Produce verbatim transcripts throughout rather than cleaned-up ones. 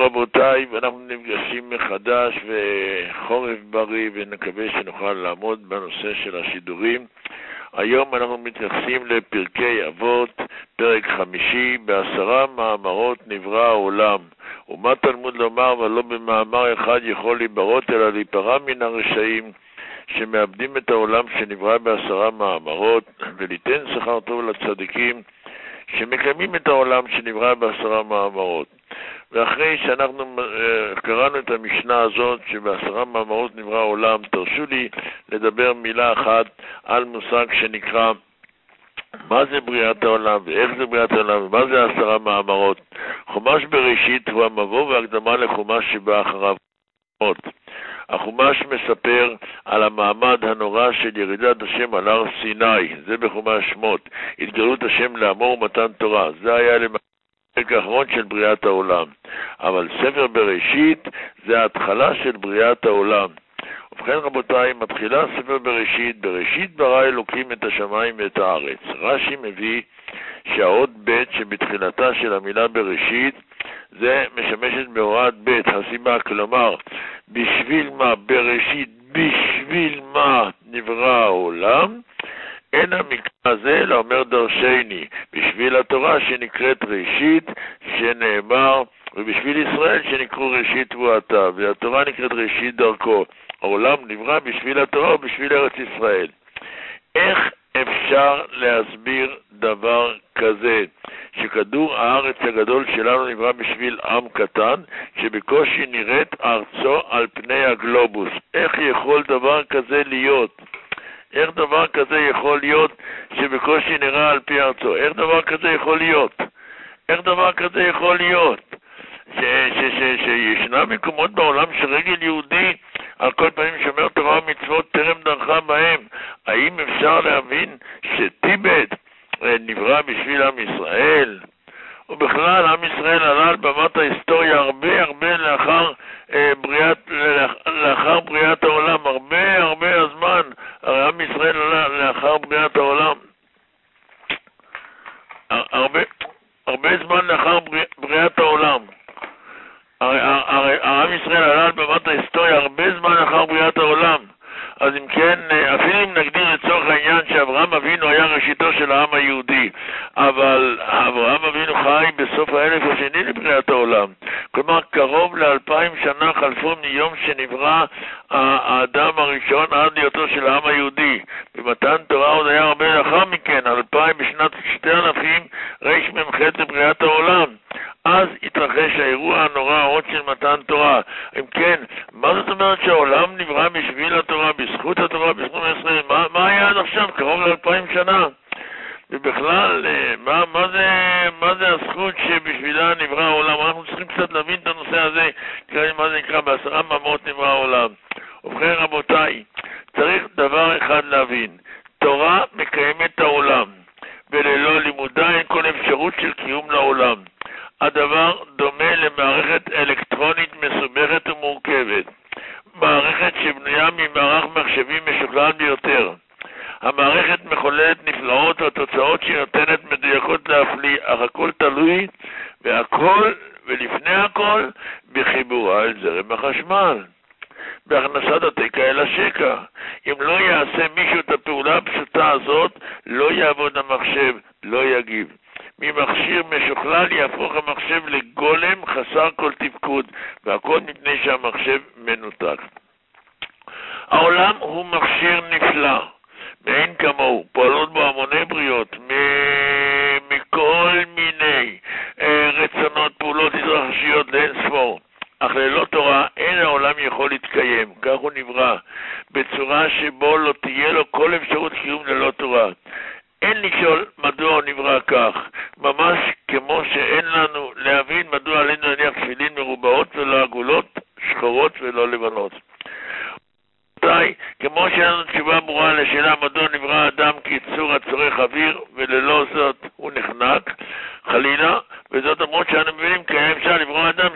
רבותיי, ואנחנו נפגשים מחדש וחורף בריא, ונקווה שנוכל לעמוד בנושא של השידורים. היום אנחנו מתייחסים לפרקי אבות, פרק חמישי, בעשרה מאמרות נברא העולם. ומה תלמוד לומר, ולא במאמר אחד יכול להיברות, אלא להיפרע מן הרשעים, שמאבדים את העולם שנברא בעשרה מאמרות, וליתן שכר טוב לצדיקים, שמקיימים את העולם שנברא בעשרה מאמרות. ואחרי שאנחנו uh, קראנו את המשנה הזאת שבעשרה מאמרות נברא העולם, תרשו לי לדבר מילה אחת על מושג שנקרא מה זה בריאת העולם ואיך זה בריאת העולם ומה זה עשרה מאמרות. חומש בראשית הוא המבוא והקדמה לחומש שבא אחריו. החומש מספר על המעמד הנורא של ירידת השם על הר סיני, זה בחומש שמות, התגלות השם לעמו ומתן תורה, זה היה למעשה הפרק האחרון של בריאת העולם. אבל ספר בראשית זה ההתחלה של בריאת העולם. ובכן רבותיי, מתחילה ספר בראשית, בראשית ברא אלוקים את השמיים ואת הארץ. רש"י מביא שהאות ב' שבתחילתה של המילה בראשית זה משמשת בהוראת ב', הסיבה, כלומר בשביל מה בראשית, בשביל מה נברא העולם, אין המקרא הזה אלא אומר דרשני, בשביל התורה שנקראת ראשית, שנאמר, ובשביל ישראל שנקראו ראשית תבואתה, והתורה נקראת ראשית דרכו. העולם נברא בשביל התורה ובשביל ארץ ישראל. איך אפשר להסביר דבר כזה, שכדור הארץ הגדול שלנו נברא בשביל עם קטן, שבקושי נראית ארצו על פני הגלובוס? איך יכול דבר כזה להיות? איך דבר כזה יכול להיות שבקושי נראה על פי ארצו? איך דבר כזה יכול להיות? איך דבר כזה יכול להיות? ש- ש- ש- שישנה מקומות בעולם שרגל יהודי על כל פנים שומר תורה ומצוות טרם דרכה בהם. האם אפשר להבין שטיבט נברא בשביל עם ישראל? ובכלל עם ישראל עלה על במת ההיסטוריה הרבה הרבה לאחר אה, בריאת, לאחר בריאת העולם, הרבה הרבה הזמן הרי עם ישראל עלה לאחר בריאת העולם, הרבה, הרבה זמן לאחר בריאת העולם. הרי, הרי עם ישראל עלה על במת ההיסטוריה הרבה זמן לאחר בריאת העולם. אז אם כן, אפילו אם נגדיר לצורך העניין שאברהם אבינו היה ראשיתו של העם היהודי, אבל אברהם אבינו חי בסוף האלף השני לבריאת העולם. כלומר, קרוב לאלפיים שנה חלפו מיום שנברא האדם הראשון עד להיותו של העם היהודי. במתן תורה עוד היה הרבה לאחר מכן, אלפיים בשנת שתי אלפים ריש ממח' לבריאת העולם. אז התרחש האירוע הנורא העוד של מתן תורה. אם כן, מה זאת אומרת שהעולם נברא בשביל התורה, בזכות התורה, בזכות ישראל? מה, מה היה עד עכשיו? קרוב לאלפיים שנה. ובכלל, מה, מה, זה, מה זה הזכות שבשבילה נברא העולם? אנחנו צריכים קצת להבין את הנושא הזה, מה זה נקרא בעשרה מאמרות נברא העולם. ובכן רבותיי, צריך דבר אחד להבין, תורה מקיימת את העולם, וללא לימודה אין כל אפשרות של קיום לעולם. הדבר דומה למערכת אלקטרונית מסובכת ומורכבת, מערכת שבנויה ממערך מחשבים משוכלל ביותר. המערכת מחוללת נפלאות והתוצאות שהיא נותנת מדויקות להפליא, אך הכל תלוי והכל ולפני הכל בחיבורה אל זרם החשמל, בהכנסת התקע אל השקע. אם לא יעשה מישהו את הפעולה הפשוטה הזאת, לא יעבוד המחשב, לא יגיב. ממכשיר משוכלל יהפוך המחשב לגולם חסר כל תפקוד, והכל מפני שהמחשב מנותק. העולם הוא מכשיר נפלא, מאין כמוהו, פועלות בו המוני בריות, מ- מכל מיני אה, רצונות, פעולות התרחשיות לאין ספור. אך ללא תורה אין העולם יכול להתקיים, כך הוא נברא, בצורה שבו לא תהיה לו כל אפשרות קיום ללא תורה. אין לשאול מדוע הוא נברא כך, ממש כמו שאין לנו להבין מדוע עלינו להניח תפילין מרובעות ולא עגולות, שחורות ולא לבנות. כמו שאין לנו תשובה ברורה לשאלה מדוע נברא האדם כיצור הצורך אוויר וללא זאת הוא נחנק, חלילה, וזאת אמרות שאנו מבינים כי היה אפשר לברוא אדם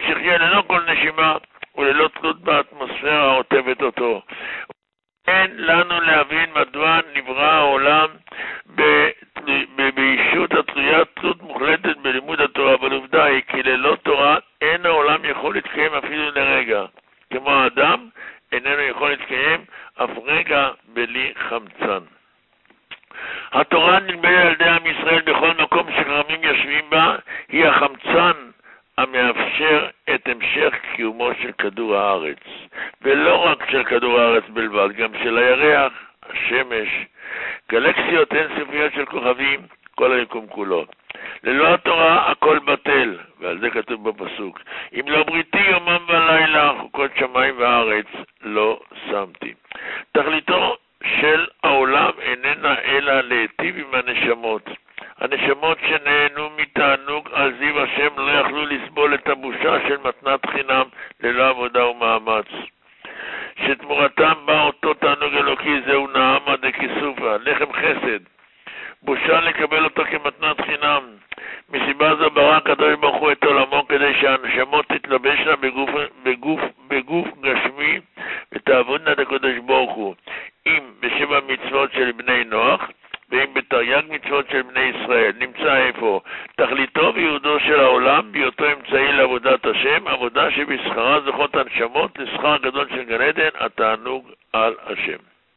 יכול להתקיים אפילו לרגע. כמו האדם, איננו יכול להתקיים אף רגע בלי חמצן. התורה נלמדת על ידי עם ישראל בכל מקום שחכמים יושבים בה, היא החמצן המאפשר את המשך קיומו של כדור הארץ. ולא רק של כדור הארץ בלבד, גם של הירח, השמש, גלקסיות אינסופיות של כוכבים, כל היקום כולו. ללא התורה הכל בטל, ועל זה כתוב בפסוק, אם לא בריתי יומם ולילה, חוקות שמיים וארץ לא שמתי. תכליתו של העולם איננה אלא להיטיב עם הנשמות. הנשמות שנהנו מתענוג על זיו השם לא יכלו לסבול את הבושה של מתנת חינם ללא עבודה ומאמץ. שתמורתם בא אותו תענוג אלוקי, זהו נעמה דקיסופה, לחם חסד. בושה לקבל אותו כמתנת חינם. מסיבה זו ברא הקדוש ברוך הוא את עולמו כדי שהנשמות תתלבשנה בגוף, בגוף, בגוף גשמי ותעבודנה את הקדוש ברוך הוא. אם בשבע מצוות של בני נוח ואם בתרי"ג מצוות של בני ישראל. נמצא איפה? תכליתו וייעודו של העולם בהיותו אמצעי לעבודת השם, עבודה שבשכרה זוכות הנשמות לשכר גדול של גן עדן, התענוג על השם.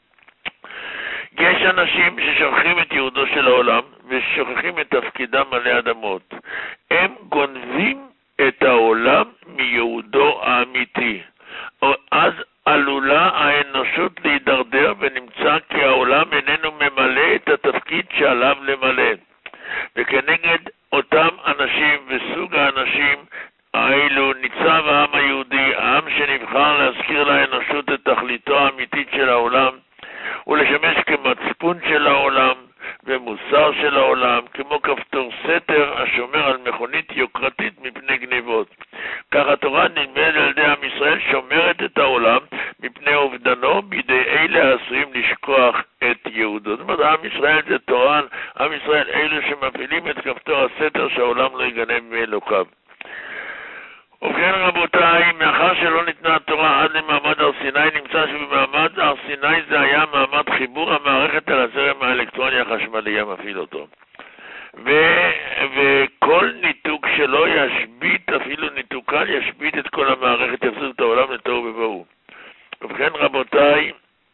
יש אנשים ששוכחים את ייעודו של העולם ושוכחים את תפקידם עלי אדמות. הם גונבים את העולם מייעודו האמיתי. אז עלולה האנושות להידרדר ונמצא כי העולם איננו ממלא את התפקיד שעליו למלא. וכנגד אותם אנשים וסוג האנשים האלו ניצב העם היהודי, העם שנבחר להזכיר לאנושות את תכליתו האמיתית של העולם ולשמש כמצפון של העולם ומוסר של העולם, כמו כפתור סתר השומר על מכונית יוקרתית מפני גניבות. כך התורה נלמדת על ידי עם ישראל שומרת את העולם מפני אובדנו בידי אלה העשויים לשכוח את יהודו. זאת אומרת, עם ישראל זה תורן, עם ישראל אלה שמפעילים את כפתור הסתר שהעולם לא יגנב מאלוקיו. ובכן רבותיי, מאחר שלא ניתנה התורה עד למעמד הר סיני, נמצא שבמעמד הר סיני זה היה מעמד חיבור המערכת על הזרם האלקטרוני החשמלי המפעיל אותו. ו- וכל ניתוק שלו ישבית, אפילו ניתוק קל, ישבית את כל המערכת, יחזיר את העולם לתוהו ובוהו. ובכן רבותיי,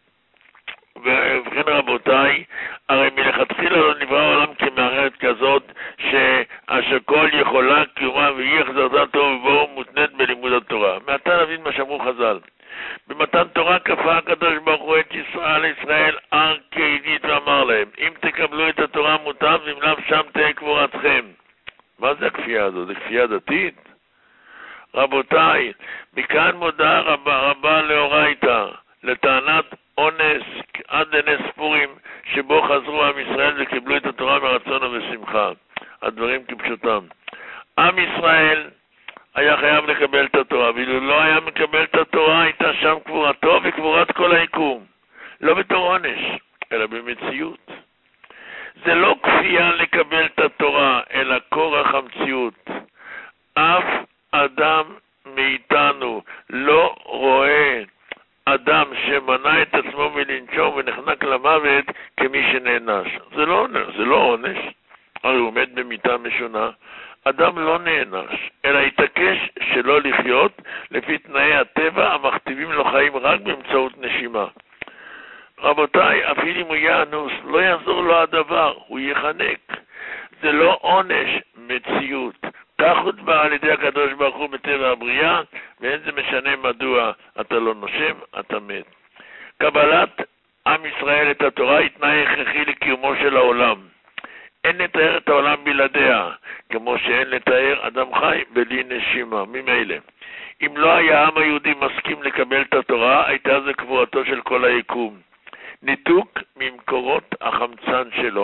ובכן רבותיי, הרי מלכתחילה לא נברא העולם כמערכת כזאת שהשכל יכולה קיומה ואי החזרתה טוב ובואו מותנית בלימוד התורה. מעתה נבין מה שאמרו חז"ל. במתן תורה כפה הקדוש ברוך הוא את ישראל ישראל הר כעדית ואמר להם, אם תקבלו את התורה מוטב ואם לאו שם תהיה קבורתכם. מה זה הכפייה הזו? זה כפייה דתית? רבותיי, מכאן מודעה רבה, רבה לאורייתא לטענת אונס עד לנס פורים שבו חזרו עם ישראל וקיבלו את התורה מרצון ובשמחה. הדברים כפשוטם. עם ישראל היה חייב לקבל את התורה, ואילו לא היה מקבל את התורה הייתה שם קבורתו וקבורת כל היקום. לא בתור עונש, אלא במציאות. זה לא כפייה לקבל את התורה, אלא כורח המציאות. אף אדם מאיתנו לא רואה אדם שמנע את עצמו מלנשום ונחנק למוות כמי שנענש. זה לא, זה לא עונש, הרי הוא מת במיטה משונה. אדם לא נענש, אלא יתעקש שלא לחיות לפי תנאי הטבע המכתיבים לו חיים רק באמצעות נשימה. רבותיי, אפילו אם הוא יאנוס, לא יעזור לו הדבר, הוא יחנק. זה לא עונש, מציאות. כך הוטבע על ידי הקדוש ברוך הוא בטבע הבריאה, ואין זה משנה מדוע אתה לא נושם, אתה מת. קבלת עם ישראל את התורה היא תנאי הכרחי לקיומו של העולם. אין לתאר את העולם בלעדיה, כמו שאין לתאר אדם חי בלי נשימה, ממילא. אם לא היה העם היהודי מסכים לקבל את התורה, הייתה זה קבורתו של כל היקום. ניתוק ממקורות החמצן שלו.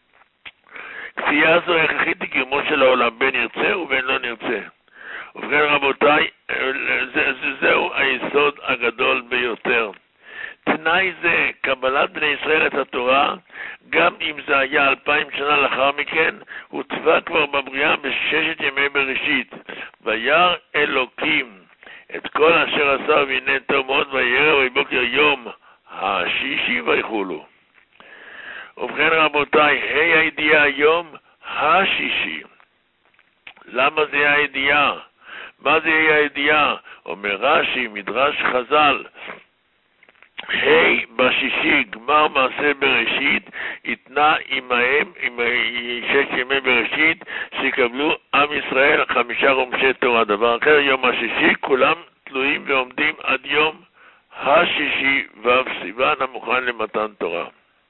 כפייה זו הכרחית לקיומו של העולם, בין ירצה ובין לא נרצה. ובכן רבותיי, זה, זה, זהו היסוד הגדול ביותר. תנאי זה, קבלת בני ישראל את התורה, גם אם זה היה אלפיים שנה לאחר מכן, הוטבע כבר בבריאה בששת ימי בראשית. וירא אלוקים את כל אשר עשה והנה טוב מאוד, וירא ויבוקר יום השישי ויחולו. ובכן רבותיי, היי הידיעה יום השישי. למה זה הידיעה? מה זה יהיה הידיעה? אומר רש"י, מדרש חז"ל, היי בשישי, גמר מעשה בראשית, יתנה עמהם, עם שש ימי בראשית, שיקבלו עם ישראל חמישה רומשי תורה. דבר אחר, יום השישי, כולם תלויים ועומדים עד יום השישי ואב סיוון המוכן למתן תורה.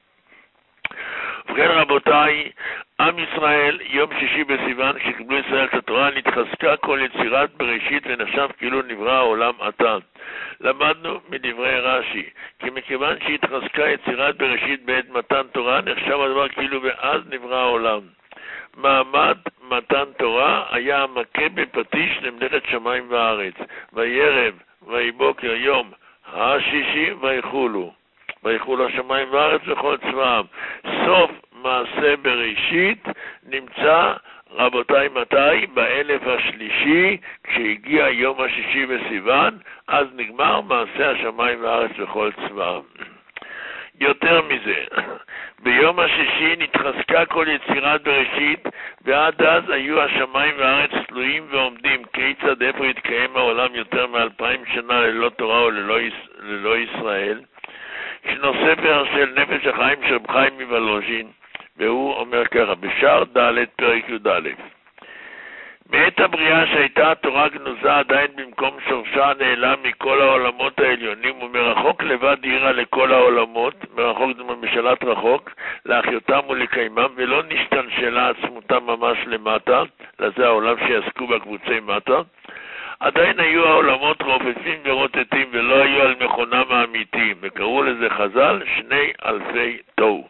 ובכן רבותיי, עם ישראל, יום שישי בסיוון, כשקיבלו ישראל את התורה, נתחזקה כל יצירת בראשית ונחשב כאילו נברא העולם עתה. למדנו מדברי רש"י, כי מכיוון שהתחזקה יצירת בראשית בעת מתן תורה, נחשב הדבר כאילו ואז נברא העולם. מעמד מתן תורה היה המכה בפטיש למלאכת שמיים וארץ. וירב, ויבוקר יום השישי, ויחולו. ויחולו השמיים וארץ וכל צבאם. סוף מעשה בראשית נמצא, רבותיי, מתי? באלף השלישי, כשהגיע יום השישי בסיוון, אז נגמר מעשה השמיים וארץ וכל צבאם. יותר מזה, ביום השישי נתחזקה כל יצירת בראשית, ועד אז היו השמיים והארץ תלויים ועומדים. כיצד, איפה יתקיים העולם יותר מאלפיים שנה ללא תורה וללא ללא ישראל? ישנו ספר של נפש החיים של רב חיים מוולוז'ין, והוא אומר ככה, בשער ד' פרק י"א. מעת הבריאה שהייתה התורה גנוזה עדיין במקום שורשה, נעלם מכל העולמות העליונים, ומרחוק לבד העירה לכל העולמות, מרחוק זה משאלת רחוק, להחיותם ולקיימם, ולא נשתנשלה עצמותם ממש למטה, לזה העולם שיעסקו בקבוצי מטה. עדיין היו העולמות רופפים ורוטטים, ולא היו על מכונם האמיתיים, וקראו לזה חז"ל שני אלפי תוהו.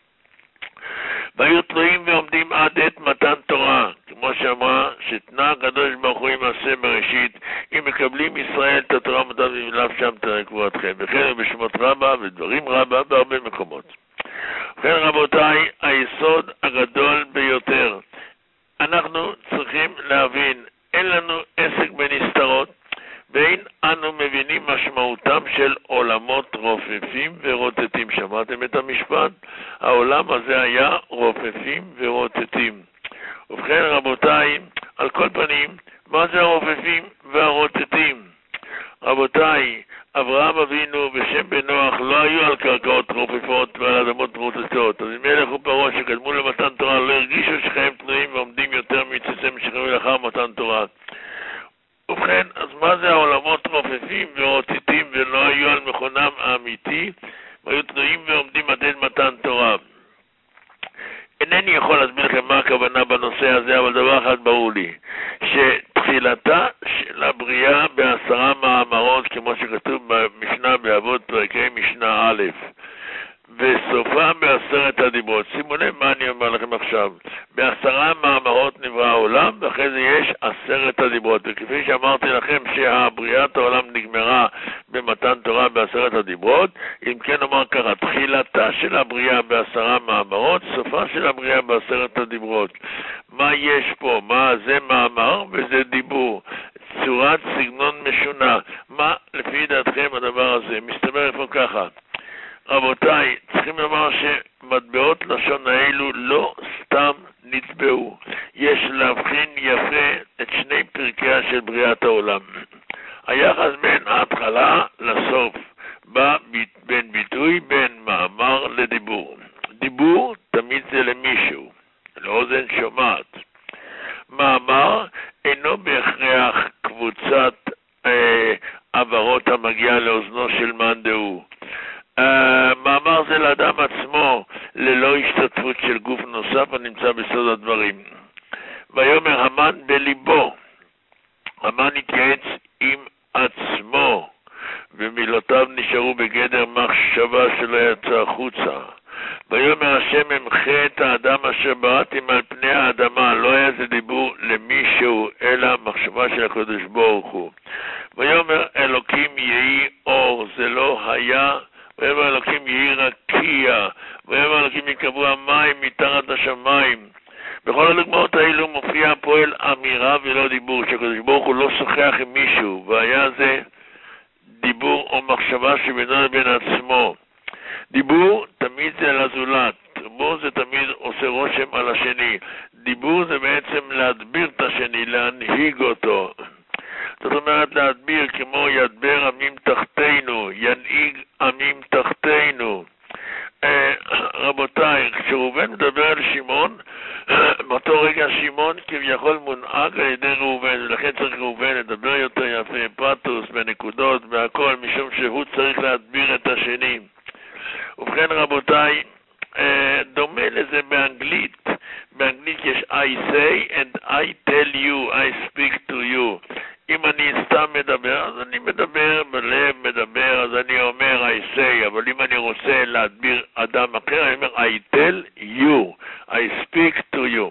והיו תלויים ועומדים עד עת מתן תורה, כמו שאמרה, שתנה הקדוש ברוך הוא יעשה בראשית, אם מקבלים ישראל את התורה מתן ומלאו שם תקבועתכם, וכן בשמות רבה ודברים רבה בהרבה מקומות. וכן רבותיי, היסוד הגדול ביותר, אנחנו צריכים להבין, אין לנו עסק בנסתרות, ואין אנו מבינים משמעותם של עולמות רופפים ורוטטים. שמעתם את המשפט? העולם הזה היה רופפים ורוטטים. ובכן רבותיי, על כל פנים, מה זה הרופפים והרוטטים? רבותיי, אברהם אבינו ושם בן נוח לא היו על קרקעות רופפות ועל אדמות רוטטות. אז מלך ופרעה שקדמו למתן תורה לא הרגישו שחיים תנועים ועומדים יותר מציציהם שחררו לאחר מתן תורה. ובכן, אז מה זה העולמות רופפים ורוטטים ולא היו על מכונם האמיתי, והיו תנועים ועומדים עד אין מתן תורה? אינני יכול להסביר לכם מה הכוונה בנושא הזה, אבל דבר אחד ברור לי, שתחילתה של הבריאה בעשרה מאמרות, כמו שכתוב במשנה באבות פרקי משנה א', וסופה בעשרת הדיברות. שימו לב מה אני אומר לכם עכשיו. בעשרה מאמרות נברא העולם, ואחרי זה יש עשרת הדיברות. וכפי שאמרתי לכם שהבריאת העולם נגמרה במתן תורה בעשרת הדיברות, אם כן אומר ככה, תחילתה של הבריאה בעשרה מאמרות, סופה של הבריאה בעשרת הדיברות. מה יש פה? מה זה מאמר וזה דיבור? צורת סגנון משונה. מה לפי דעתכם הדבר הזה? מסתבר איפה ככה. רבותיי, צריכים לומר שמטבעות לשון האלו לא סתם נטבעו. יש להבחין יפה את שני פרקיה של בריאת העולם. היחס בין ההתחלה לסוף בא בין ביטוי בין מאמר לדיבור. דיבור תמיד זה למישהו, לאוזן שומעת. מאמר אינו בהכרח קבוצת אה, עברות המגיעה לאוזנו של מאן דהוא. Uh, מאמר זה לאדם עצמו ללא השתתפות של גוף נוסף הנמצא בסוד הדברים. ויאמר המן בליבו, המן התייעץ עם עצמו ומילותיו נשארו בגדר מחשבה שלא יצא החוצה. ויאמר השם אמחה את האדם אשר בראתם על פני האדמה, לא היה זה דיבור למישהו אלא מחשבה של הקדוש ברוך הוא. ויאמר אלוקים יהי אור, זה לא היה. ויאמר אלוקים יהי רקיע, ויאמר אלוקים יקבעו המים מתחת השמיים. בכל הדוגמאות האלו מופיע פועל אמירה ולא דיבור, שהקדוש ברוך הוא לא שוחח עם מישהו, והיה זה דיבור או מחשבה שבינו לבין עצמו. דיבור תמיד זה לזולת, דיבור זה תמיד עושה רושם על השני. דיבור זה בעצם להדביר את השני, להנהיג אותו. זאת אומרת להדביר כמו ידבר עמים תחתינו, ינהיג עמים תחתינו. רבותיי, כשראובן מדבר על שמעון, באותו רגע שמעון כביכול מונהג על ידי ראובן, ולכן צריך ראובן לדבר יותר יפה, פאתוס, בנקודות, בהכל, משום שהוא צריך להדביר את השני. ובכן רבותיי, דומה לזה באנגלית. באנגלית יש I say and I tell you, I speak to you. אם אני סתם מדבר, אז אני מדבר בלב, מדבר, אז אני אומר I say, אבל אם אני רוצה להדביר אדם אחר, אני אומר I tell you, I speak to you.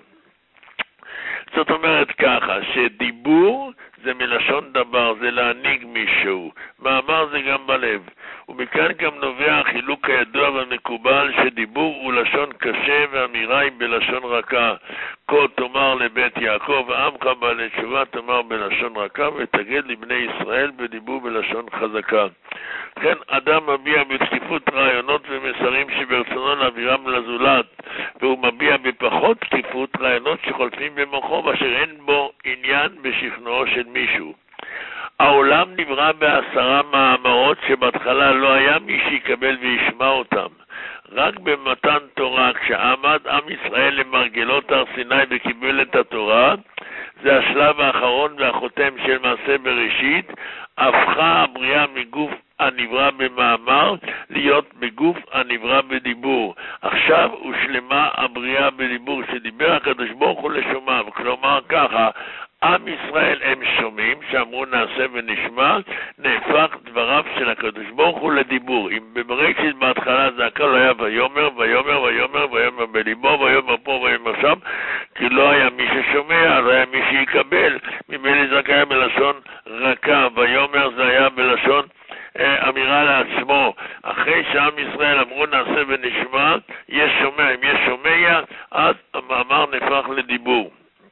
זאת אומרת ככה, שדיבור זה מלשון דבר, זה להנהיג מישהו. מאמר זה גם בלב. ומכאן גם נובע החילוק הידוע והמקובל שדיבור הוא לשון קשה ואמירה היא בלשון רכה. כה תאמר לבית יעקב ועמך בא לתשובה תאמר בלשון רכה ותגד לבני ישראל בדיבור בלשון חזקה. כן, אדם מביע בתקיפות רעיונות ומסרים שברצונו להעבירם לזולת, והוא מביע בפחות תקיפות רעיונות שחולפים במוחו ואשר אין בו עניין בשכנועו של מישהו. העולם נברא בעשרה מאמרות שבהתחלה לא היה מי שיקבל וישמע אותם. רק במתן תורה, כשעמד עם ישראל למרגלות הר סיני וקיבל את התורה, זה השלב האחרון והחותם של מעשה בראשית, הפכה הבריאה מגוף הנברא במאמר להיות בגוף הנברא בדיבור. עכשיו הושלמה הבריאה בדיבור שדיבר הקדוש ברוך הוא לשומעיו. כלומר ככה, עם ישראל הם שומעים שאמרו נעשה ונשמע, נהפך דבריו של הקדוש ברוך הוא לדיבור. אם בבראשית בהתחלה זה הכל היה ויאמר ויאמר ויאמר ויאמר בליבו ויאמר פה ויאמר שם, כי לא היה מי ששומע, לא היה מי שיקבל. ממילא זה היה בלשון רכה, ויאמר זה היה בלשון אה, אמירה לעצמו. אחרי שעם ישראל אמרו נעשה ונשמע, יש שומע, אם יש שומע, אז המאמר נהפך לדיבור.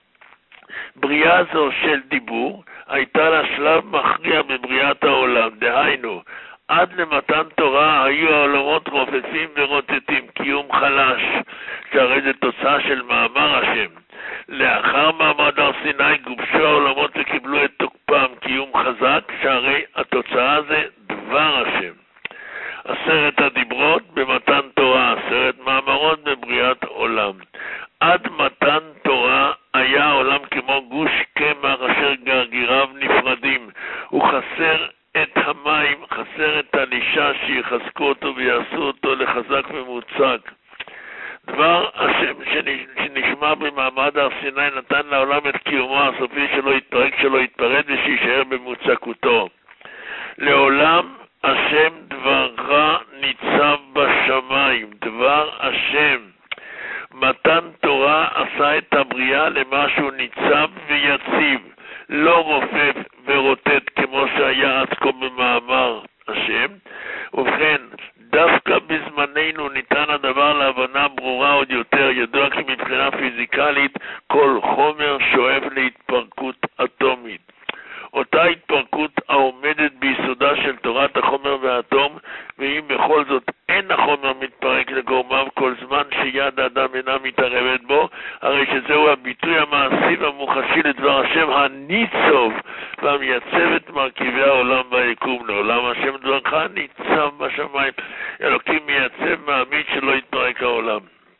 בריאה זו של דיבור הייתה לה שלב מכריע בבריאת העולם, דהיינו, עד למתן תורה היו העולמות רופפים ורוטטים, קיום חלש, שהרי זה תוצאה של מאמר השם. לאחר מעמד הר סיני גובשו העולמות וקיבלו את תוקפם, קיום חזק, שהרי התוצאה זה דבר השם. עשרת הדיברות במתן תורה, עשרת מאמרות בבריאת עולם. עד מתן תורה היה העולם כמו גוש קמח אשר גרגיריו נפרדים. הוא חסר את המים, חסר את הלישה שיחזקו אותו ויעשו אותו לחזק ומוצק. דבר השם שנשמע במעמד הר סיני נתן לעולם את קיומו הסופי שלא יתפרק, שלא יתפרד ושישאר במוצקותו. לעולם השם דברך ניצב בשמיים, דבר השם. מתן תורה עשה את הבריאה למשהו ניצב ויציב, לא רופף ורוטט כמו שהיה עד כה במאמר השם. ובכן, דווקא בזמננו ניתן הדבר להבנה ברורה עוד יותר. ידוע כי מבחינה פיזיקלית כל חומר שואף להתפרקות אטומית. אותה התפרקות העומדת ביסודה של תורת החומר והאטום, ואם בכל זאת אין החומר מתפרק לגורמיו כל זמן שיד האדם אינה מתערבת בו, הרי שזהו הביטוי המעשי והמוחשי לדבר השם הניצוב והמייצב את מרכיבי העולם והיקום. לעולם השם דברך ניצב בשמיים, אלוקים מייצב מעמיד שלא יתפרק העולם.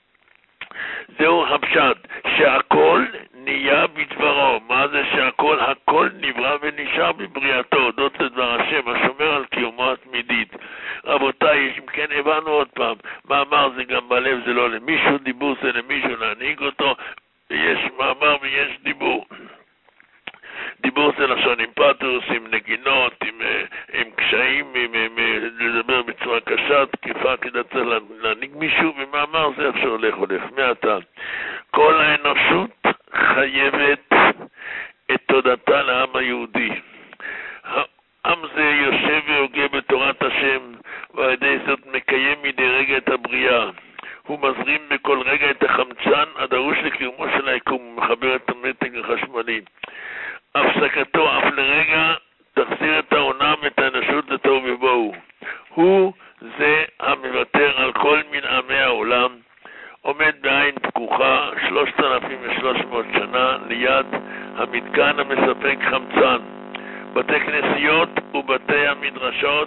זהו הפשט, שהכל נהיה בדברו. מה זה שהכל? הכל נברא ונשאר בבריאתו, הודות לדבר השם השומר על קיומו התמידית. רבותיי, אם כן הבנו עוד פעם, מאמר זה גם בלב, זה לא למישהו, דיבור זה למישהו להנהיג אותו, ויש מאמר ויש דיבור. דיבור זה לשון עם פאתוס, עם נגינות, עם, עם קשיים, עם, עם, לדבר בצורה קשה, תקיפה כדי צריך להנהיג מישהו, ומאמר זה איך שהולך הולך. מעתה, כל האנושות חייבת את תודתה לעם היהודי. העם זה יושב והוגה בתורת השם, ועל ידי זאת מקיים מדי רגע את הבריאה. הוא מזרים בכל רגע את החמצן הדרוש לקיומו של היקום, הוא מחבר את המתג החשמלי. הפסקתו אף לרגע תחזיר את העולם, את האנושות לתוהו ובוהו. הוא זה המוותר על כל מנעמי העולם, עומד בעין פקוחה שלושת אלפים ושלוש מאות שנה ליד המתקן המספק חמצן. בתי כנסיות ובתי המדרשות,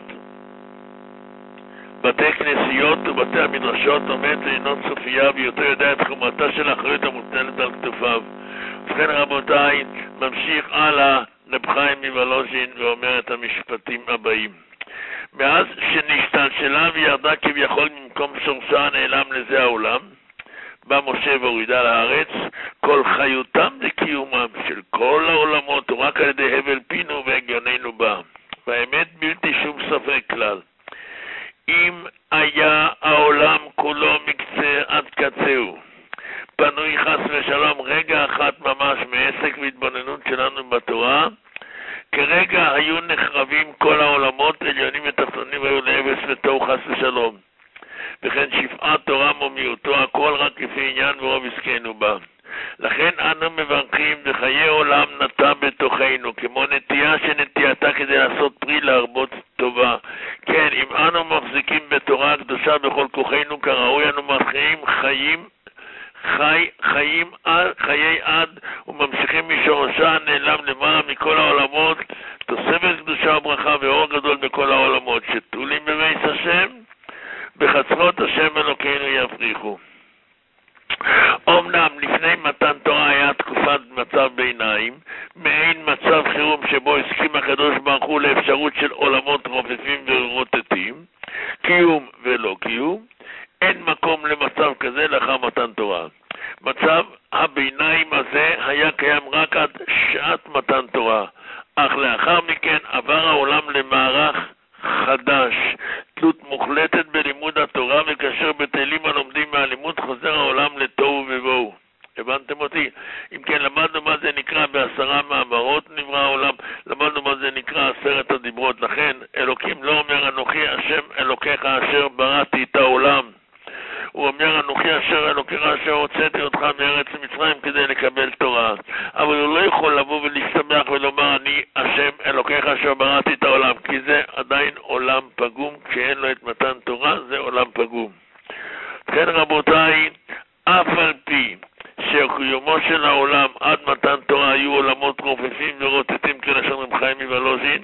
בתי כנסיות ובתי המדרשות עומד לעינות סופיה, ויותר יודע את חומרתה של האחריות המוטלת על כתפיו. ובכן רבותיי, ממשיך הלאה רב חיים מוולוז'ין ואומר את המשפטים הבאים. מאז שנשתלשלה וירדה כביכול ממקום שורשה נעלם לזה העולם, בא משה והורידה לארץ, כל חיותם וקיומם של כל העולמות הוא רק על ידי הבל פינו והגיוננו בה. והאמת בלתי שום ספק כלל. אם היה העולם כולו מקצה עד קצהו, פנוי חס ושלום רגע אחת ממש מעסק והתבוננות שלנו בתורה, כרגע היו נחרבים כל העולמות, עליונים ותחתונים היו לאפס ותוהו חס ושלום. וכן שפעת תורה ומיעוטו, הכל רק לפי עניין ורוב עסקנו בה. לכן אנו מברכים וחיי עולם נטע בתוכנו, כמו נטייה שנטייתה כדי לעשות פרי להרבות טובה. כן, אם אנו מחזיקים בתורה הקדושה בכל כוחנו כראוי, אנו מחיים חיים, חי, חיים חיי עד וממשיכים משורשה נעלם למעלה מכל העולמות, תוספת קדושה וברכה ואור גדול בכל העולמות, שתולים בבית השם, בחצרות השם אלוקינו יפריחו. אמנם לפני מתן תורה היה תקופת מצב ביניים, מעין מצב חירום שבו הסכים הקדוש ברוך הוא לאפשרות של עולמות רופפים ורוטטים, קיום ולא קיום. אין מקום למצב כזה לאחר מתן תורה. מצב הביניים הזה היה קיים רק עד שעת מתן תורה, אך לאחר מכן עבר העולם למערך חדש, תלות מוחלטת בלימוד התורה, וכאשר בתהילים הלומדים מהלימוד חוזר העולם לתוהו ובוהו. הבנתם אותי? אם כן, למדנו מה זה נקרא בעשרה מאמרות נברא העולם, למדנו מה זה נקרא עשרת הדיברות. לכן אלוקים לא אומר אנוכי השם אלוקיך אשר בראתי את העולם, הוא אומר אנוכי אשר אלוקיך אשר הוצאתי אותך מארץ מצרים כדי לקבל תורה. אבל הוא לא יכול לבוא ולהשתמח ולומר אני השם אלוקיך אשר בראתי את העולם, כי זה עדיין עולם פגום. כשאין לו את מתן תורה זה עולם פגום. כן רבותיי, אף על פי שקיומו של העולם עד מתן תורה היו עולמות רופפים ורוטטים כלשון רב חיים מוולוז'ין,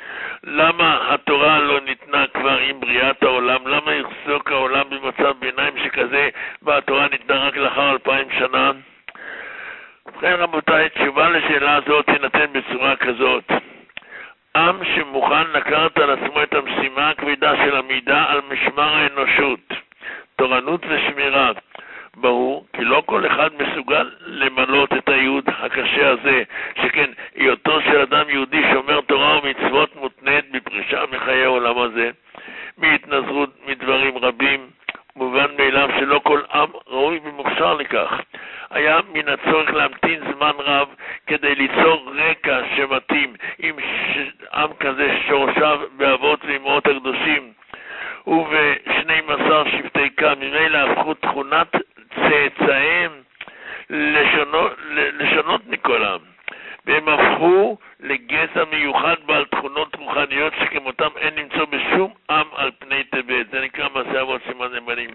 למה התורה לא ניתנה כבר עם בריאת העולם? למה יחזוק העולם במצב ביניים שכזה והתורה ניתנה רק לאחר אלפיים שנה? ובכן רבותיי, תשובה לשאלה הזאת תינתן בצורה כזאת. עם שמוכן לקחת על עצמו את המשימה הכבדה של עמידה על משמר האנושות, תורנות ושמירה, ברור כי לא כל אחד מסוגל למלות את הייעוד הקשה הזה, שכן היותו של אדם יהודי שומר תורה ומצוות מותנית בפרישה מחיי העולם הזה, מהתנזרות מדברים רבים. מובן מאליו שלא כל עם ראוי ומוכשר לכך. היה מן הצורך להמתין זמן רב כדי ליצור רקע שמתאים עם עם כזה שורשיו באבות ואמהות הקדושים ובשנים עשר שבטי קם, ממילא הפכו תכונת צאצאיהם לשונות, לשונות מכל עם, והם הפכו לגזע מיוחד בעל תכונות רוחניות שכמותם אין למצוא בשום עם על פני תבל. זה נקרא מעשה אבות סימן נאמנים.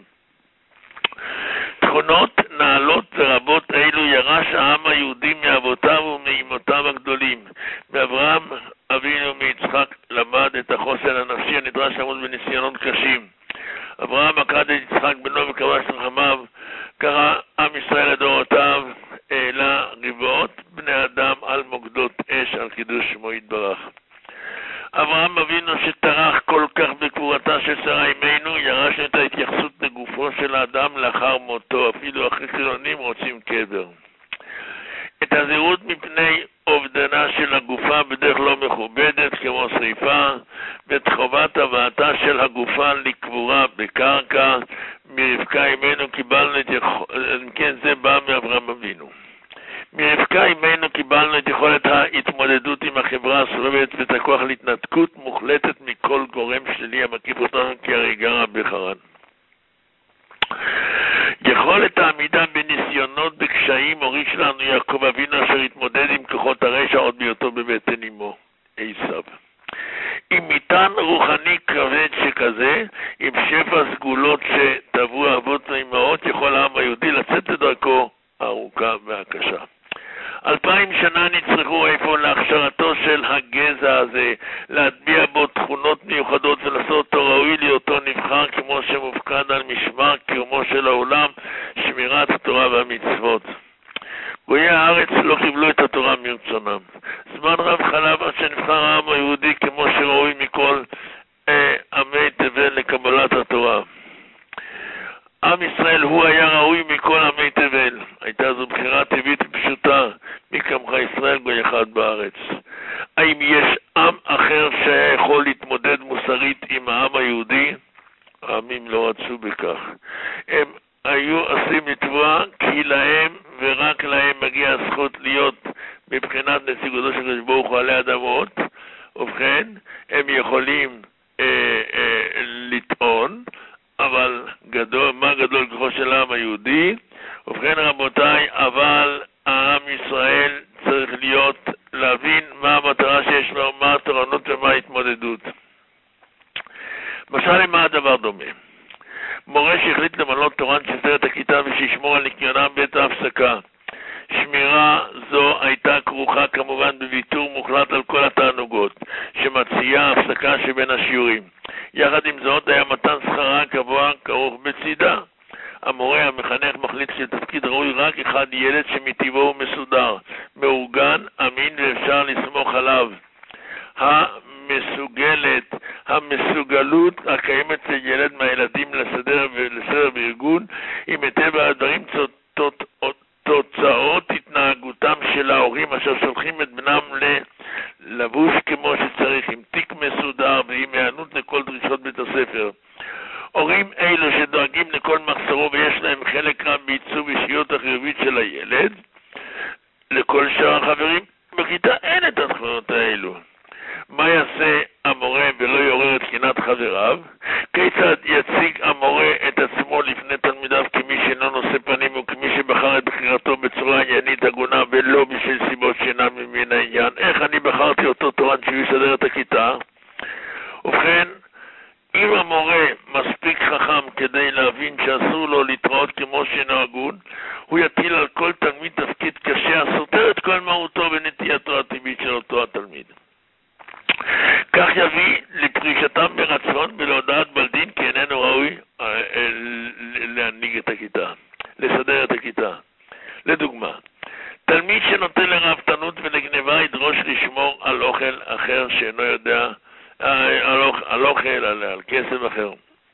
תכונות נעלות ורבות אלו ירש העם היהודי מאבותיו ומאימותיו הגדולים. מאברהם אבינו מיצחק למד את החוסן הנפשי הנדרש לעמוד בניסיונות קשים. אברהם עקד את יצחק בנו וכבש רחמיו. קרא עם ישראל לדורותיו, העלה ריבעות בני אדם על מוקדות אש על קידוש שמו יתברך. אברהם אבינו שטרח כל כך בקבורתה של שרה אמנו, ירש את ההתייחסות לגופו של האדם לאחר מותו, אפילו אחרי חילונים רוצים קבר. את הזהירות מפני אובדנה של הגופה בדרך לא מכובדת כמו שריפה, ואת חובת הבאתה של הגופה לקבורה בקרקע, מרבקה אמנו קיבלנו את יכולת, כן זה בא מאברהם אבינו. מרבקה אמנו קיבלנו את יכולת ההתמודדות עם החברה הסובבת ואת הכוח להתנתקות מוחלטת מכל גורם שלי המקיף אותנו כי גרה בחרן. יכולת העמידה בניסיונות בקשיים הוריש לנו יעקב אבינו אשר התמודד עם כוחות הרשע עוד בהיותו בבטן אמו עשיו. עם מטען רוחני כבד שכזה, עם שפע סגולות שטבעו אבות ואימהות, יכול העם היהודי לצאת לדרכו הארוכה והקשה. אלפיים שנה נצרכו איפה להכשרתו של הגזע הזה, להטביע בו תכונות מיוחדות ולעשות אותו ראוי להיותו נבחר כמו שמופקד על משמר קיומו של העולם, שמירת התורה והמצוות. גויי הארץ לא קיבלו את התורה מרצונם. זמן רב חלב עד שנבחר העם היהודי כמו שראוי מכל אה, עמי תבל לקבלת התורה. עם ישראל הוא היה ראוי מכל עמי תבל. הייתה זו בחירה טבעית ופשוטה, מי כמך ישראל גוי אחד בארץ. האם יש עם אחר שהיה יכול להתמודד מוסרית עם העם היהודי? העמים לא רצו בכך. הם היו עושים לתבוע כי להם ורק להם מגיע הזכות להיות מבחינת נציגותו של הקדוש ברוך הוא עלי אדמות, ובכן הם יכולים אה, אה, לטעון, אבל גדול, מה גדול כוחו של העם היהודי? ובכן רבותיי, אבל העם ישראל צריך להיות, להבין מה המטרה שיש לו, מה התורנות ומה ההתמודדות. משל למה הדבר דומה? מורה שהחליט למנות תורן שסר את הכיתה ושישמור על ניקיונם בעת ההפסקה. שמירה זו הייתה כרוכה כמובן בוויתור מוחלט על כל התענוגות שמציעה ההפסקה שבין השיעורים. יחד עם זאת היה מתן שכרה קבוע כרוך בצידה. המורה המחנך מחליט שתפקיד ראוי רק אחד ילד שמטבעו הוא מסודר, מאורגן, אמין ואפשר לסמוך עליו. המסוגלת, המסוגלות הקיימת לילד מהילדים לסדר ולסדר בארגון, היא מטבע הדברים תוצאות התנהגותם של ההורים אשר שולחים את בנם לבוש כמו שצריך, עם תיק מסודר ועם הענות לכל דרישות בית הספר. הורים אלו שדואגים לכל מחסרו ויש להם חלק רב בעיצוב אישיות החיובית של הילד, לכל שאר החברים בכיתה אין את התכונות האלו. מה יעשה המורה ולא יעורר את קנאת חבריו? כיצד יציג המורה את עצמו לפני תלמידיו כמי שאינו נושא פנים וכמי שבחר את בחירתו בצורה עניינית הגונה ולא בשביל סיבות שאינן ממין העניין? איך אני בחרתי אותו תורן שהוא יסדר את הכיתה? ובכן, אם המורה מספיק חכם כדי להבין שאסור לו להתראות כמו שאינו הגון, הוא יטיל על כל תלמיד תפקיד קשה הסותר את כל מהותו ונטייתו הטבעית של אותו התלמיד. כך יביא לפרישתם ברצון ולהודעת בלדין כי איננו ראוי להנהיג את הכיתה, לסדר את הכיתה. לדוגמה, תלמיד שנוטה לרעבתנות ולגניבה ידרוש לשמור על אוכל אחר שאינו יודע, על אוכל, על, אוכל, על, על כסף אחר.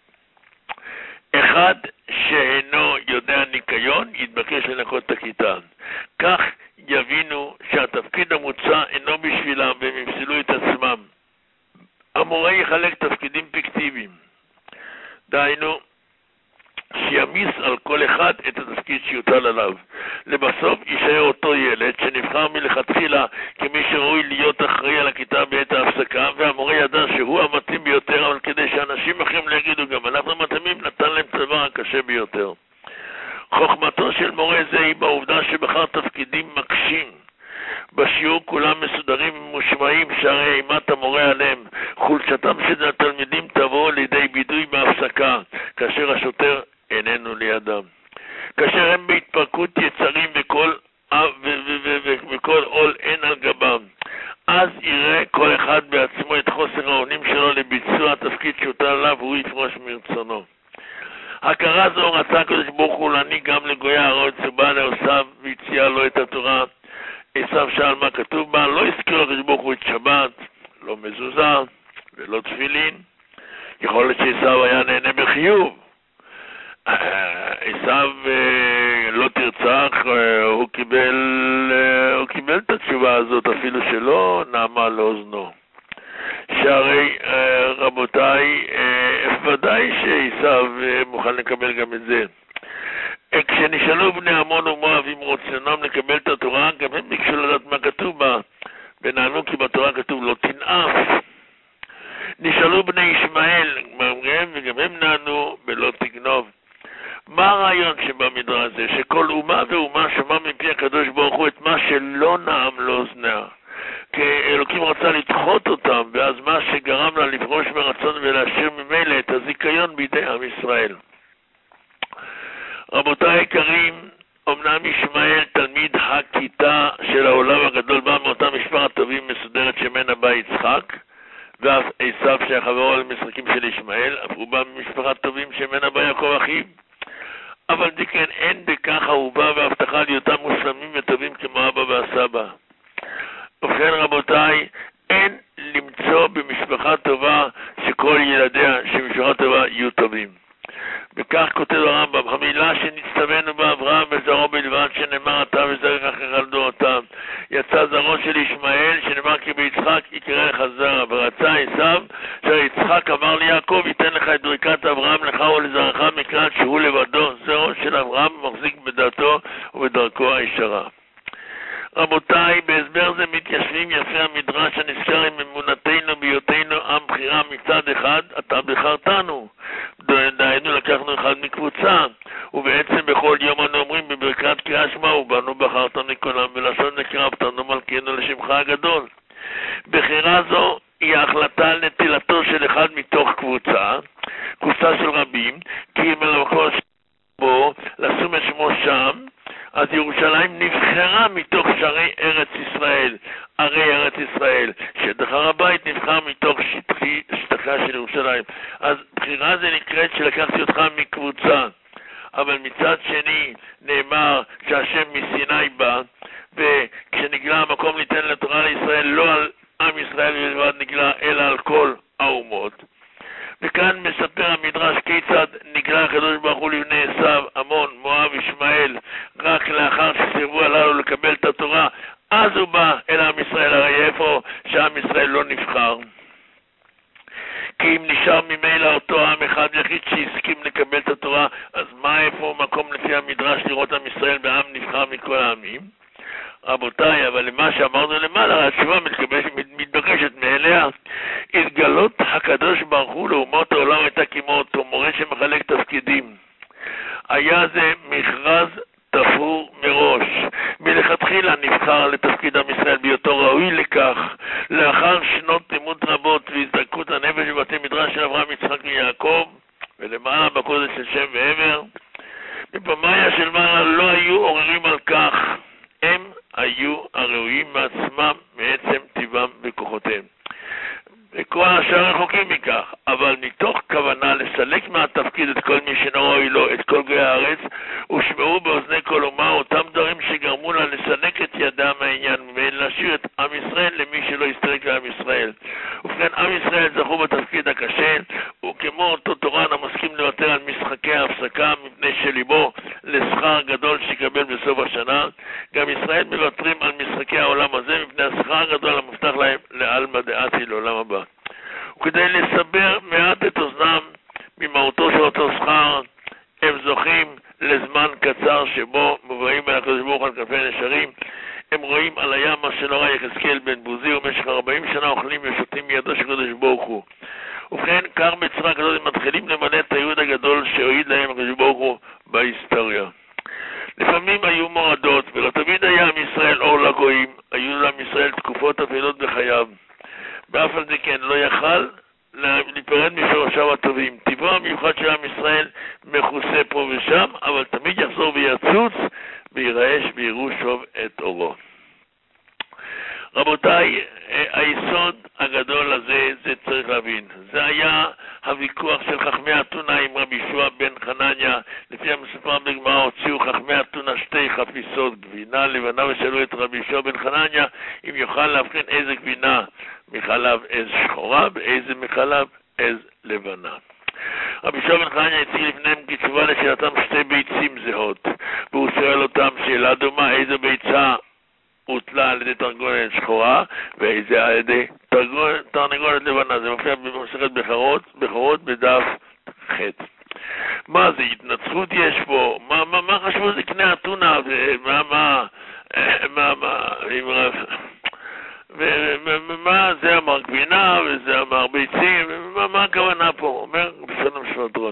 אחד שאינו יודע ניקיון יתבקש לנקות את הכיתה. כך יבינו שהתפקיד המוצע אינו בשבילם והם יפסלו את עצמם. המורה יחלק תפקידים פיקטיביים. דהיינו, שימיס על כל אחד את התפקיד שיוטל עליו. לבסוף יישאר אותו ילד שנבחר מלכתחילה כמי שראוי להיות אחראי על הכיתה בעת ההפסקה, והמורה ידע שהוא המתאים ביותר, אבל כדי שאנשים אחרים לא יגידו גם אנחנו מתאימים, נתן להם את הדבר הקשה ביותר. חוכמתו של מורה זה היא בעובדה שבחר תפקידים מקשים. בשיעור כולם מסודרים ומושמעים שהרי אימת המורה עליהם. חולשתם של התלמידים תבוא לידי בידוי בהפסקה, כאשר השוטר איננו לידם. כאשר הם בהתפרקות יצרים וכל, וכל עול אין על גבם. אז יראה כל אחד בעצמו את חוסר האונים שלו לביצוע התפקיד שהוטל עליו והוא יפרוש מרצונו. הכרה זו רצה הקדוש ברוך הוא להעניק גם לגויי הארץ ובא לעשיו והציע לו את התורה. עשיו שאל מה כתוב בה, לא הזכיר הקדוש ברוך הוא את שבת, לא מזוזה ולא תפילין. יכול להיות שעשיו היה נהנה בחיוב. עשיו לא תרצח, הוא קיבל, הוא קיבל את התשובה הזאת אפילו שלא נעמה לאוזנו. שהרי רבותיי, ודאי שעשיו מוכן לקבל גם את זה. כשנשאלו בני עמון ומואב אם רצונם לקבל את התורה, גם הם ביקשו לדעת מה כתוב בה, ונענו כי בתורה כתוב לא תנאף. נשאלו בני ישמעאל, וגם הם נענו ולא תגנוב. מה הרעיון שבמדרש הזה? שכל אומה ואומה שמע מפי הקדוש ברוך הוא את מה שלא נעם לאוזניה. כי אלוקים רצה לדחות אותם, ואז מה שגרם לה לפרוש מרצון ולהשאיר ממילא את הזיכיון בידי עם ישראל. רבותיי היקרים, אמנם ישמעאל תלמיד הכיתה של העולם הגדול בא מאותה משפחת טובים מסודרת שמנה בא בא יצחק, ואף עשיו שהחברו על משחקים של ישמעאל, אף הוא בא ממשפחה טובים שמנה בא יעקב אחיו. אבל דכן אין בכך ערובה והבטחה ליותם מושלמים וטובים כמו אבא והסבא. ובכן רבותיי, אין למצוא במשפחה טובה שכל ילדיה שמשפחה טובה יהיו טובים. וכך כותב הרמב"ם, המילה שנצטווינו באברהם וזרעו בלבד, שנאמר אתה וזרעך אחריך על דורותם. יצא זרעו של ישמעאל, שנאמר כי ביצחק יקרא לך זרע, ורצה עשיו שיצחק אמר ליעקב, ייתן לך את ברכת אברהם לך ולזרעך מכלל שהוא לבדו. זרעו של אברהם מחזיק בדעתו ובדרכו הישרה. רבותיי, בהסבר זה מתיישבים יפי המדרש הנזכר עם אמונתנו בהיותנו עם בחירה מצד אחד, אתה בחרתנו. דהיינו לקחנו אחד מקבוצה, ובעצם בכל יום אנו אומרים בברכת קריאה שמע ובנו בחרתנו מכולם ולשון נקרבתנו מלכנו לשמך הגדול. בחירה זו היא ההחלטה על נטילתו של אחד מתוך קבוצה, קבוצה של רבים, כי אם למקום בו לשום את שמו שם, אז ירושלים נבחרה מתוך שרי ארץ ישראל, ערי ארץ ישראל, שטח הר הבית נבחר מתוך שטחי, שטחה של ירושלים. אז בחירה זה נקראת שלקחתי אותך מקבוצה, אבל מצד שני נאמר שהשם מסיני בא, וכשנגלה המקום ניתן לתורה לישראל, לא על עם ישראל בלבד נגלה, אלא על כל האומות. וכאן מספר המדרש כיצד נגלה הקדוש ברוך הוא לבני עשיו, עמון, מואב, ישמעאל, רק לאחר שסירבו הללו לקבל את התורה, אז הוא בא אל עם ישראל. הרי איפה שעם ישראל לא נבחר? כי אם נשאר ממילא אותו עם אחד יחיד שהסכים לקבל את התורה, אז מה איפה מקום לפי המדרש לראות עם ישראל בעם נבחר מכל העמים? רבותיי, אבל למה שאמרנו למעלה, התשובה מתבקשת מאליה. התגלות הקדוש ברוך הוא לאומות העולם הייתה כמו אותו מורה שמחלק תפקידים. היה זה מכרז תפור מראש. מלכתחילה נבחר לתפקיד עם ישראל בהיותו ראוי לכך, לאחר שנות לימוד רבות והזדקות הנפש בבתי מדרש של אברהם, יצחק ויעקב, ולמעלה בקודש של שם ועבר. בפמיה של מעלה לא היו עוררים על כך, הם היו הראויים מעצמם, מעצם טבעם וכוחותיהם. וכל השאר רחוקים מכך, אבל מתוך כוונה לסלק מהתפקיד את כל מי שנראוי לו, את כל גוי הארץ, ושמעו באוזני כל אומה אותם דברים שגרמו לה לסלק את ידם מהעניין, ולהשאיר את עם ישראל למי שלא יסתרק לעם ישראל. ובכן, עם ישראל זכו בתפקיד הקשה, וכמו אותו תורן המסכים לוותר על משחקי ההפסקה מפני שליבו לשכר גדול שיקבל בסוף השנה, גם ישראל מוותרים על משחקי העולם הזה מפני השכר הגדול המובטח להם לעלמא דעתי לעולם הבא. וכדי לסבר מעט את אוזנם ממהותו של אותו שכר, הם זוכים לזמן קצר שבו מובאים אל הקדוש ברוך הוא על כנפי נשרים. הם רואים על הים מה שלא ראה יחזקאל בן בוזי, ובמשך ארבעים שנה אוכלים ושותים מידו של הקדוש ברוך הוא. ובכן, כך בצורה כזאת הם מתחילים למלא את הייעוד הגדול שהועיד להם הקדוש ברוך הוא בהיסטוריה. לפעמים היו מורדות, ולא תמיד היה עם ישראל אור לגויים. היו לעם ישראל תקופות אפלות בחייו. באף על זה כן לא יכל להיפרד משורשיו הטובים. טבעו המיוחד של עם ישראל מכוסה פה ושם, אבל תמיד יחזור ויצוץ וירעש ויראו שוב את אורו. רבותיי, היסוד הגדול הזה, זה צריך להבין. זה היה הוויכוח של חכמי אתונה עם רבי ישוע בן חנניה. לפי המסופר בגמרא, הוציאו חכמי אתונה שתי חפיסות גבינה לבנה ושאלו את רבי ישוע בן חנניה אם יוכל להבחין איזה גבינה מחלב עז שחורה ואיזה מחלב עז לבנה. רבי ישוע בן חנניה הציג לפניהם כתשובה לשאלתם שתי ביצים זהות, והוא שואל אותם שאלה דומה, איזו ביצה הוטלה על ידי תרנגולת שחורה ואיזה על ידי תרנגולת לבנה. זה מופיע במסכת בכורות, בכורות בדף ח'. מה זה, התנצחות יש פה? מה, מה, מה חשבו זה קנה אתונה? ומה, מה, מה, מה, ומה זה אמר גבינה וזה אמר ביצים? מה, מה הכוונה פה? אומר בסלם שמדרון.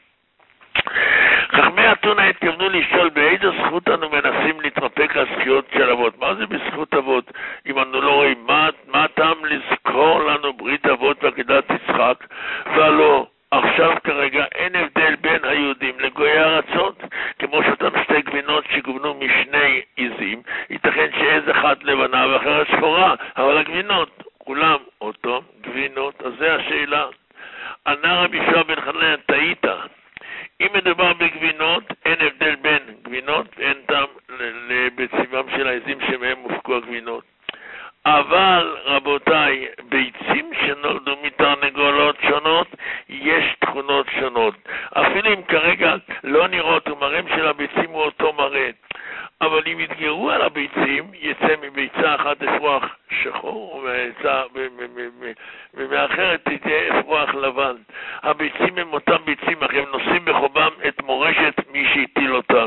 חכמי אתונה התכוונו לשאול באיזה זכות אנו מנסים להתרפק על זכויות של אבות. מה זה בזכות אבות? אם אנו לא רואים, מה, מה טעם לזכור לנו ברית אבות ועקדת יצחק? והלא, עכשיו כרגע אין הבדל בין היהודים לגויי הארצות, כמו שאותם שתי גבינות שגוונו משני עיזים, ייתכן שעז אחת לבנה ואחרת שחורה, אבל הגבינות כולם אותו, גבינות, אז זה השאלה. ענה רבי יהושע בן חנניה, טעית. אם מדובר בגבינות, אין הבדל בין גבינות, ואין טעם בצבעם של העזים שמהם מופקו הגבינות. אבל רבותיי, ביצים שנולדו מתרנגולות שונות, יש תכונות שונות. אפילו אם כרגע לא נראות, ומראים של הביצים הוא אותו מראה. אבל אם יתגרו על הביצים, יצא מביצה אחת אפרוח שחור, ומאחרת תהיה אפרוח לבן. הביצים הם אותם ביצים, אך הם נושאים בחובם את מורשת מי שהטיל אותם.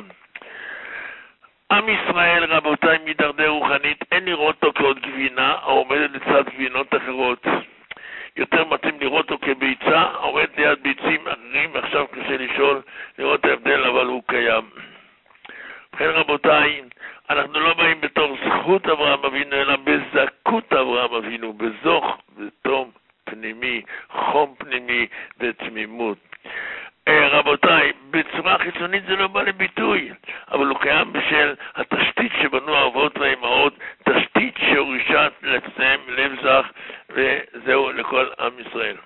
עם ישראל, רבותיי, מדרדר רוחנית, אין לראות אותו כעוד גבינה, העומדת לצד גבינות אחרות. יותר מתאים לראות אותו כביצה, העומדת ליד ביצים אחרים, עכשיו קשה לשאול, לראות ההבדל, אבל הוא קיים. ובכן רבותיי, אנחנו לא באים בתור זכות אברהם אבינו, אלא בזכות אברהם אבינו, בזוך, בתום פנימי, חום פנימי ותמימות. רבותיי, בצורה חיצונית זה לא בא לביטוי, אבל הוא קיים בשל התשתית שבנו האבות והאימהות, תשתית שהורישה לעצמם לב זך, וזהו לכל עם ישראל.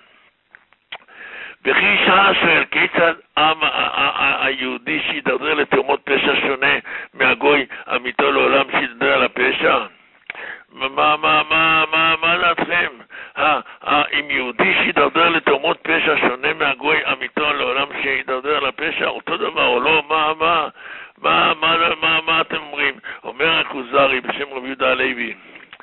וכי ישאל שואל, כיצד העם היהודי שידרדר לתאומות פשע שונה מהגוי אמיתו לעולם שידרדר על הפשע? מה, מה, מה, מה, מה דעתכם? אם יהודי שידרדר לתאומות פשע שונה מהגוי אמיתו לעולם שידרדר על הפשע, אותו דבר או לא? מה, מה, מה, מה, מה, מה אתם אומרים? אומר הכוזרי בשם רבי יהודה הלוי,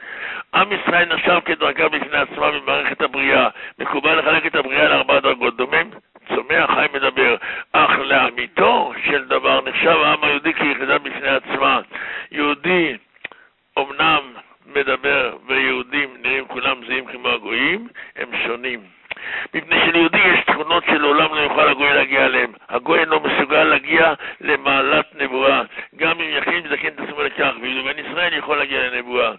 עם ישראל נחשב כדרגה בפני עצמה במערכת הבריאה. מקובל לחלק את הבריאה לארבע דרגות, דומם, צומח, חי, מדבר. אך לאמיתו של דבר נחשב העם היהודי כיחידה בפני עצמה. יהודי אמנם מדבר ויהודים נראים כולם זהים כמו הגויים, הם שונים. מפני שליהודי יש תכונות שלעולם לא יוכל הגוי להגיע אליהם. הגוי אינו מסוגל להגיע למעלת נבואה. גם אם יכין וזקן תעשו לכך, ובן ישראל יכול להגיע לנבואה.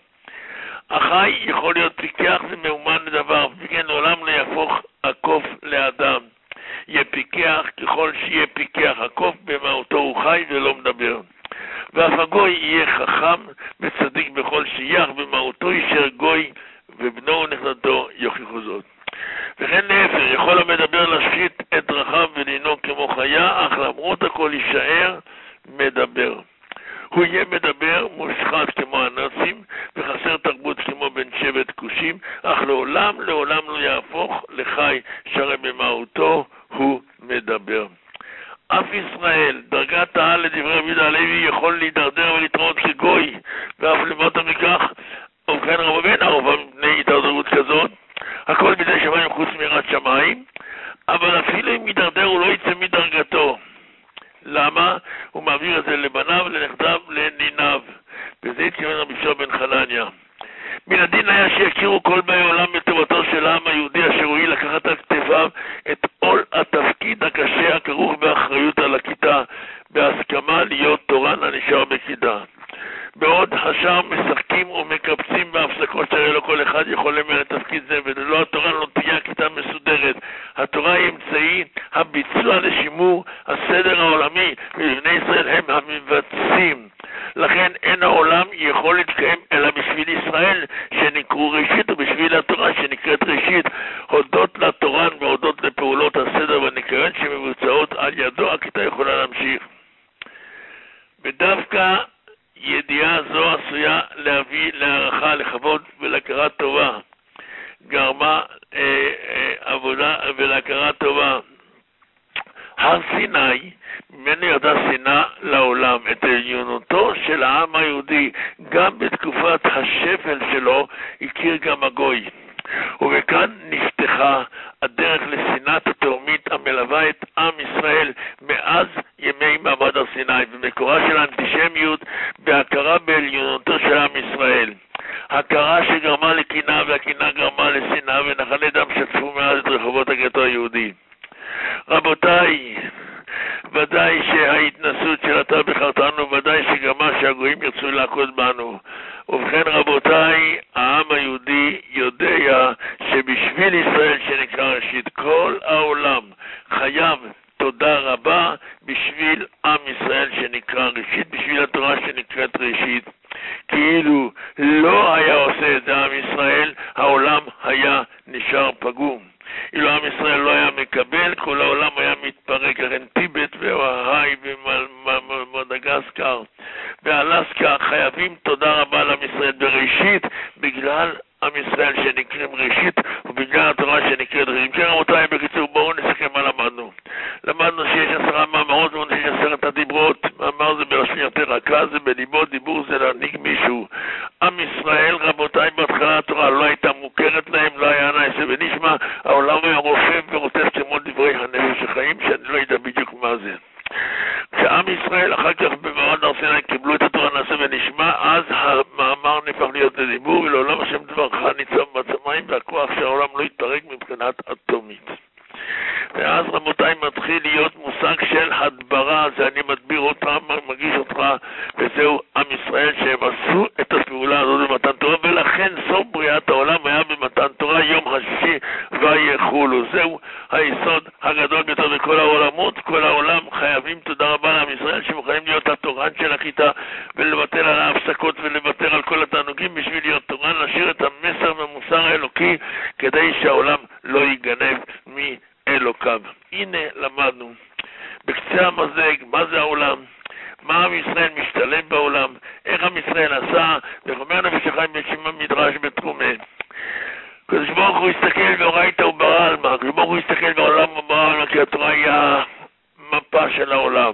החי יכול להיות פיקח, זה מאומן לדבר, וכן לעולם לא יהפוך הקוף לאדם. יהיה פיקח ככל שיהיה פיקח, הקוף במהותו הוא חי ולא מדבר. ואף הגוי יהיה חכם וצדיק בכל שייך, במהותו יישאר גוי, ובנו ונכדתו יוכיחו זאת. וכן להפך, יכול המדבר להשחית את דרכיו ולנהוג כמו חיה, אך למרות הכל יישאר מדבר. הוא יהיה מדבר מושחת כמו הנאצים, וחסר תרבות כמו בן שבט כושים, אך לעולם לעולם לא יהפוך לחי, שהרי במהותו הוא מדבר. אף ישראל, דרגת העל לדברי רבי יהודה הלוי, יכול להידרדר ולהתראות כגוי, ואף למטה מכך, ובכן רבן ערובה מפני הידרדרות כזאת, הכל בידי שמיים חוץ מיראת שמיים, אבל אפילו אם הידרדר הוא לא יצא מדרגתו. למה? הוא מעביר את זה לבניו, לנכדיו, לניניו. וזה התכוון רבי יהושע בן חנניה. מן הדין היה שיכירו כל באי עולם בטובתו של העם היהודי אשר הואיל לקחת על כתפיו את עול התפקיד הקשה הכרוך באחריות על הכיתה, בהסכמה להיות תורן הנשאר בכיתה. בעוד השאר משחקים ומקבצים בהפסקות שהרי לא כל אחד יכול למלא תפקיד זה, וללא התורה לא תהיה הכיתה מסודרת. התורה היא אמצעי הביצוע לשימור הסדר העולמי, ובני ישראל הם המבצעים. לכן אין העולם יכול להתקיים אלא בשביל ישראל שנקראו ראשית, ובשביל התורה שנקראת ראשית. הודות לתורן והודות לפעולות הסדר והניקיון שמבוצעות על ידו, הכיתה יכולה להמשיך. ודווקא ידיעה זו עשויה להביא להערכה, לכבוד ולהכרת טובה. גרמה אה, אה, עבודה ולהכרת טובה. הר סיני, ממנו ירדה שנאה לעולם, את עליונותו של העם היהודי, גם בתקופת השפל שלו, הכיר גם הגוי. וכאן נפתחה הדרך לשנאת התאומית המלווה את עם ישראל מאז ימי מעמד הר סיני, ומקורה של האנטישמיות בהכרה בעליונותו של עם ישראל. הכרה שגרמה לקנאה, והקנאה גרמה לשנאה, ונחלי דם שטפו מאז את רחובות הגטו היהודי. רבותיי, ודאי שההתנסות של אתה בחרתנו, ודאי שגרמה שהגויים ירצו להכות בנו. ובכן רבותיי, העם היהודי יודע שבשביל ישראל שנקרא ראשית, כל העולם חייב תודה רבה בשביל עם ישראל שנקרא ראשית, בשביל התורה שנקראת ראשית. כאילו לא היה עושה את זה עם ישראל, העולם היה פגום. אילו עם ישראל לא היה מקבל, כל העולם היה מתפרק. הרי טיבט והאי ומדגסקר ואלסקה חייבים תודה רבה לעם ישראל בראשית, בגלל עם ישראל שנקראים ראשית ובגלל התורה שנקראת ראשית. כן רבותיי, בקיצור בואו נסכם מה למדנו. למדנו שיש עשרה מאמרות ויש עשרת הדיברות. מאמר זה בלשון יותר רכה, זה בליבו, דיבור זה להנהיג מישהו. עם ישראל רבותיי, בהתחלה התורה לא הייתה מוכרת להם, לא היה נעשה ונשמע, העולם היה רופף ורוצף כמו דברי הנפש החיים, שאני לא יודע בדיוק מה זה. כשעם ישראל אחר כך במעמד הר סיני קיבלו את התורה נעשה ונשמע, אז המאמר נהפך להיות לדיבור, ולעולם השם דברך ניצב בעצמיים, והכוח שהעולם לא יתפרק מבחינת אטומית. ואז רבותיי מתחיל להיות מושג של הדברה, זה אני מדביר אותך, מגיש אותך, וזהו עם ישראל שהם עשו את הפעולה הזאת במתן תורה, ולכן סוף בריאת העולם היה במתן תורה יום השישי ויחולו. זהו היסוד הגדול ביותר בכל העולמות. כל העולם חייבים תודה רבה לעם ישראל שמוכנים להיות התורן של הכיתה ולוותר על ההפסקות ולוותר על כל התענוגים בשביל להיות תורן, להשאיר את המסר והמוסר האלוקי כדי שהעולם לא ייגנב מאלוקיו. הנה למדנו בקצה המזג מה זה העולם, מה עם ישראל משתלב בעולם, איך עם ישראל עשה, וחומר נפש החיים בשם המדרש בתחומה. הקדוש ברוך הוא הסתכל ואורייתא וברא עלמא. הקדוש ברוך הוא הסתכל בעולם וברא עלמא, כי התורה היא המפה של העולם.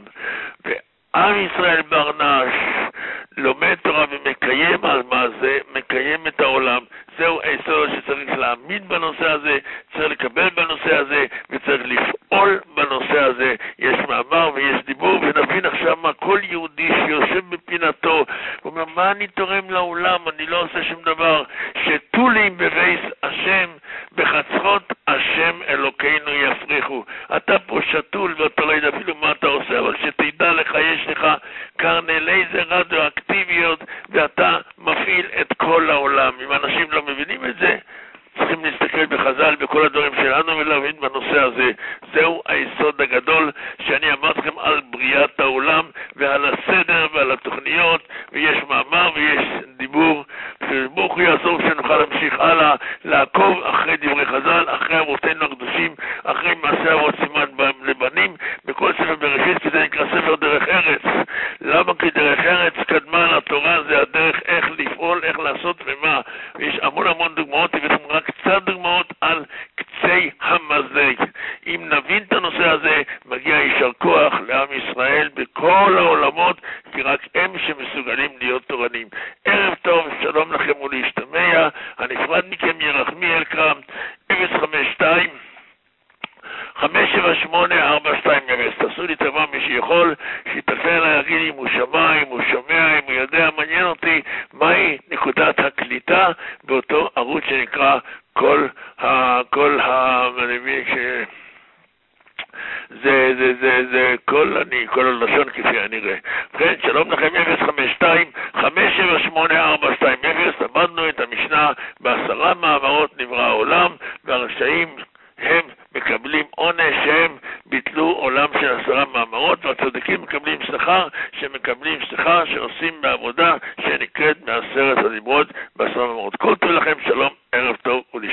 ועם ישראל ברנש לומד תורה ומקיים על מה זה, מקיים את העולם. זהו היסוד שצריך להאמין בנושא הזה, צריך לקבל בנושא הזה, וצריך לפעול בנושא הזה. יש מאמר ויש דיבור, ונבין עכשיו מה כל יהודי שיושב בפינתו, הוא אומר, מה אני תורם לעולם? אני לא עושה שום דבר. שתולים בבייס השם, בחצרות השם אלוקינו יפריחו. אתה פה שתול ואתה לא יודע אפילו מה אתה עושה, אבל שתדע לך, יש לך קרנלי רדיואקטיביות, ואתה מפעיל את כל העולם. אם אנשים לא מבינים את זה, צריכים להסתכל בחז"ל בכל הדברים שלנו ולהבין בנושא הזה. זהו היסוד הגדול שאני אמרתכם על בריאת העולם ועל הסדר ועל התוכניות, ויש מאמר ויש דיבור. ברוך הוא יעזור שנוכל להמשיך הלאה, לעקוב אחרי דברי חז"ל, אחרי אבותינו הקדושים, אחרי מעשה אבות סימן לבנים, בכל ספר בראשית, כי זה נקרא ספר דרך ארץ. למה? כי דרך ארץ קדמה לתורה, זה הדרך איך לפעול, איך לעשות ומה. ויש המון המון דוגמאות, הבאתם רק קצת דוגמאות על קצי המזג. אם נבין את הנושא הזה, מגיע יישר כוח לעם ישראל בכל העולמות, כי רק הם שמסוגלים להיות תורנים. ערב טוב, שלום לכם ולהשתמע. הנפרד מכם ירחמיאל קרם, אפס חמש שתיים חמש שבע שמונה ארבע שתיים אפס. תעשו לי טובה מי שיכול, שיתפר להגיד אם הוא שמע, אם הוא שומע, אם הוא יודע. מעניין אותי מהי נקודת הקליטה באותו ערוץ שנקרא כל ה... כל ה... אני מבין ש... זה, זה, זה, זה, כל אני, כל הלשון כפי הנראה. כן, שלום לכם, אפס חמש שתיים חמש שבע שמונה ארבע שתיים אפס. למדנו את המשנה בעשרה מאמרות נברא העולם, והרשעים הם מקבלים עונש, הם ביטלו עולם של עשרה מאמרות, והצדיקים מקבלים שכר, שמקבלים שכר שעושים בעבודה שנקראת מעשרת הדיברות בעשרה מאמרות. כל טוב לכם, שלום, ערב טוב.